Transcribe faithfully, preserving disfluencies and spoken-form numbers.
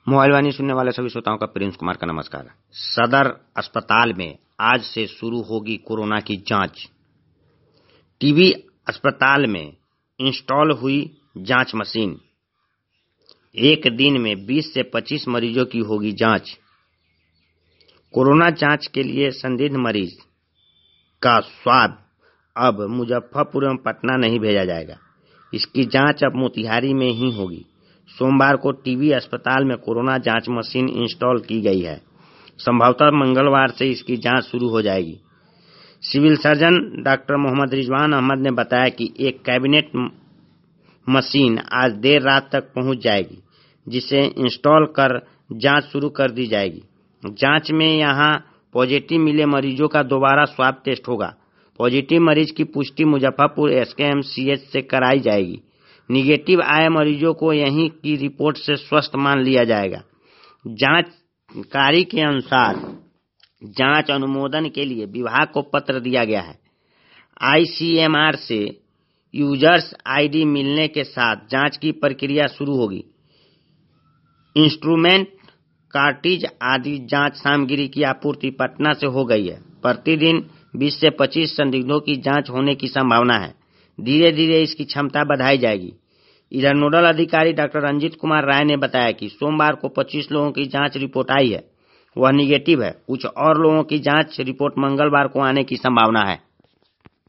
Mobile वाणी सुनने वाले सभी श्रोताओं का प्रिंस कुमार का नमस्कार। सदर अस्पताल में आज से शुरू होगी कोरोना की जांच। टीबी अस्पताल में इंस्टॉल हुई जांच मशीन। एक दिन में बीस से पच्चीस मरीजों की होगी जांच। कोरोना जांच के लिए संदिग्ध मरीज का स्वाब अब मुजफ्फरपुर एवं पटना नहीं भेजा जाएगा। इसकी जांच अब मोतिहारी में ही होगी। सोमवार को टीबी अस्पताल में कोरोना जांच मशीन इंस्टॉल की गई है। संभवतः मंगलवार से इसकी जांच शुरू हो जाएगी। Civil surgeon doctor Mohammad Rizwan Ahmad ने बताया कि एक कैबिनेट मशीन आज देर रात तक पहुंच जाएगी, जिसे इंस्टॉल कर जांच शुरू कर दी जाएगी। जांच में यहां पॉजिटिव मिले मरीजों का दोबारा स्वाब टेस्ट होगा। पॉजिटिव मरीज की पुष्टि मुजफ्फरपुर एसकेएमसीएच से कराई जाएगी। निगेटिव आए मरीजों को यहीं की रिपोर्ट से स्वस्थ मान लिया जाएगा। जांचकारी के अनुसार जांच अनुमोदन के लिए विभाग को पत्र दिया गया है। आईसीएमआर से यूजर्स आईडी मिलने के साथ जांच की प्रक्रिया शुरू होगी। इंस्ट्रूमेंट, कार्टिज आदि जांच सामग्री की आपूर्ति पटना से हो गई है। प्रतिदिन बीस से पच्चीस संदिग्धों की जांच होने की संभावना है। धीरे धीरे इसकी क्षमता बढ़ाई जाएगी। इधर नोडल अधिकारी डॉक्टर रंजीत कुमार राय ने बताया कि सोमवार को पच्चीस लोगों की जांच रिपोर्ट आई है, वह निगेटिव है। कुछ और लोगों की जांच रिपोर्ट मंगलवार को आने की संभावना है।